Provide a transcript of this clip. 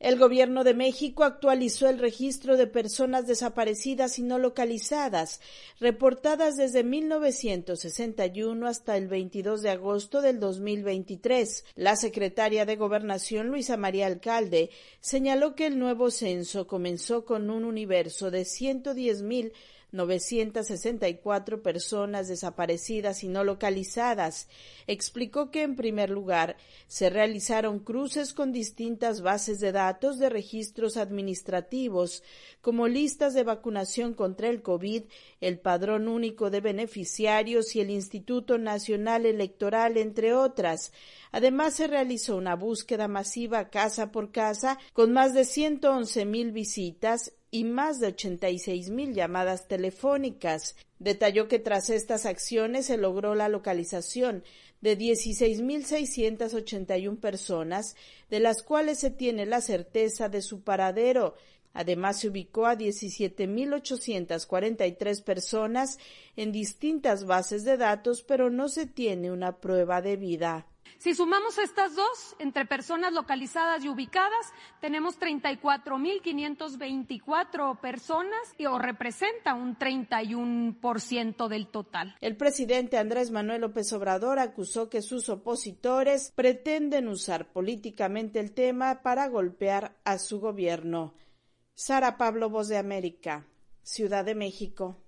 El Gobierno de México actualizó el registro de personas desaparecidas y no localizadas, reportadas desde 1961 hasta el 22 de agosto del 2023. La secretaria de Gobernación, Luisa María Alcalde, señaló que el nuevo censo comenzó con un universo de 110,964 personas desaparecidas y no localizadas. Explicó que, en primer lugar, se realizaron cruces con distintas bases de datos de registros administrativos, como listas de vacunación contra el COVID, el Padrón Único de Beneficiarios y el Instituto Nacional Electoral, entre otras. Además, se realizó una búsqueda masiva casa por casa, con más de 111,000 visitas y más de 86,000 llamadas telefónicas. Detalló que tras estas acciones se logró la localización de 16,681 personas, de las cuales se tiene la certeza de su paradero. Además, se ubicó a 17,843 personas en distintas bases de datos, pero no se tiene una prueba de vida. Si sumamos estas dos, entre personas localizadas y ubicadas, tenemos 34,524 personas, o representa un 31% del total. El presidente Andrés Manuel López Obrador acusó que sus opositores pretenden usar políticamente el tema para golpear a su gobierno. Sara Pablo, Voz de América, Ciudad de México.